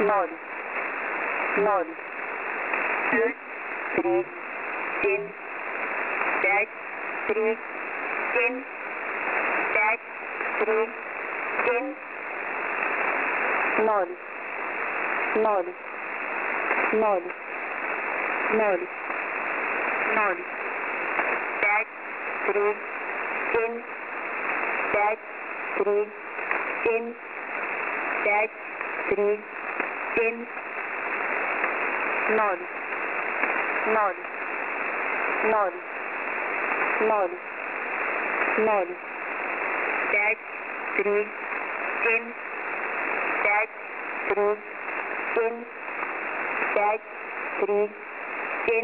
nod, nod, two, three, in, back, three, in, back, three, in, nod, nod, nod, nod, nod, back, three, in, back, three, in, back, three, in, nod, nod, nod, nod, nod, back, three, in, back, three, in, back, three, in,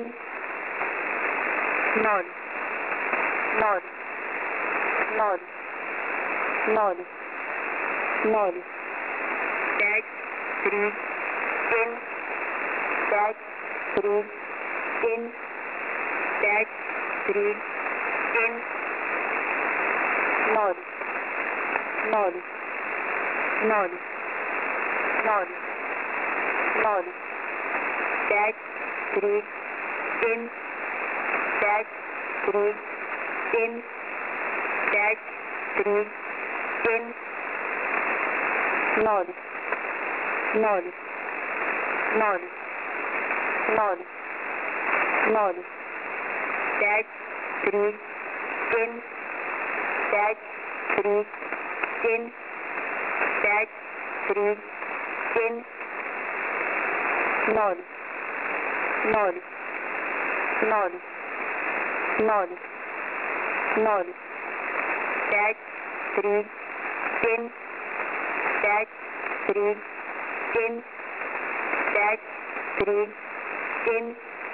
nod, nod, nod, nod, nod, back, three, in, back, three, in, back, three, in, nod, nod, nod, nod, nod, back, three, in, back, three, in, back, three, in, nod, nod, nod, nod, nod, back, three, in, back, three, in, back, three, in, nod, nod, nod, nod, nod, back, three, in, back, three, in, back, three, in,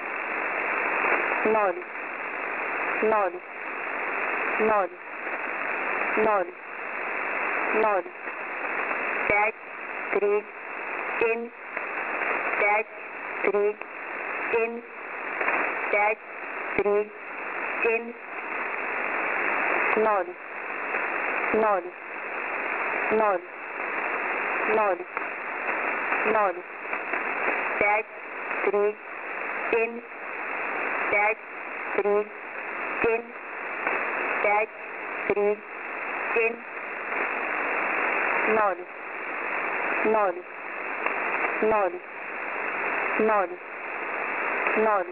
nod, nod, nod, nod, nod, back, three, in, back, three, in, back, three, in, nod, nod, nod, nod, nod, back, three, in, back, three, in, back, three, in, nod, nod, nod, nod, nod,